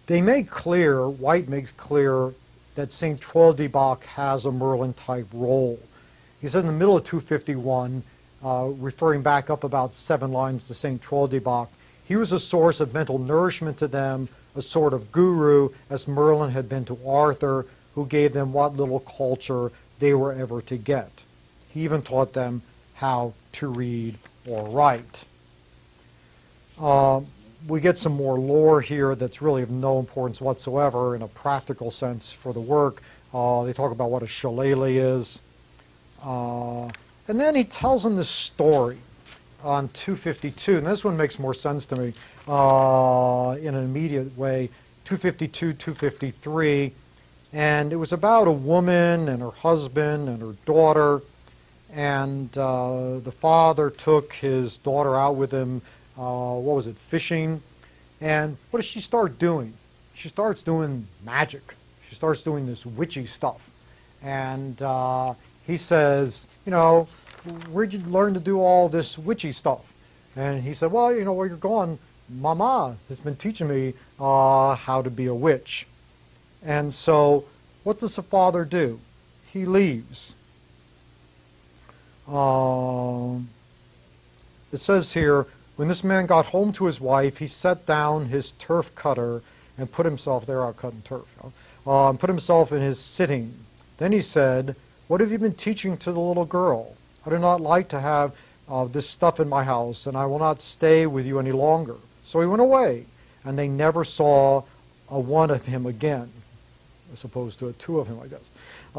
They make clear, White makes clear, that St. Troildebac has a Merlin-type role. He said in the middle of 251, referring back up about 7 lines to St. Troildebac, he was a source of mental nourishment to them, a sort of guru, as Merlin had been to Arthur, who gave them what little culture they were ever to get. He even taught them how to read or write. We get some more lore here that's really of no importance whatsoever in a practical sense for the work. They talk about what a shillelagh is. And then he tells them this story on 252, and this one makes more sense to me in an immediate way, 252, 253. And it was about a woman and her husband and her daughter, and the father took his daughter out with him, fishing. And what does she start doing? She starts doing magic. She starts doing this witchy stuff. And he says, you know, where'd you learn to do all this witchy stuff? And he said, well, you know, where you're going, Mama has been teaching me how to be a witch. And so what does the father do? He leaves. It says here, when this man got home to his wife, he set down his turf cutter and put himself, there out cutting turf, and put himself in his sitting. Then he said, what have you been teaching to the little girl? I do not like to have this stuff in my house, and I will not stay with you any longer. So he went away, and they never saw a one of him again, as opposed to a two of him, I guess.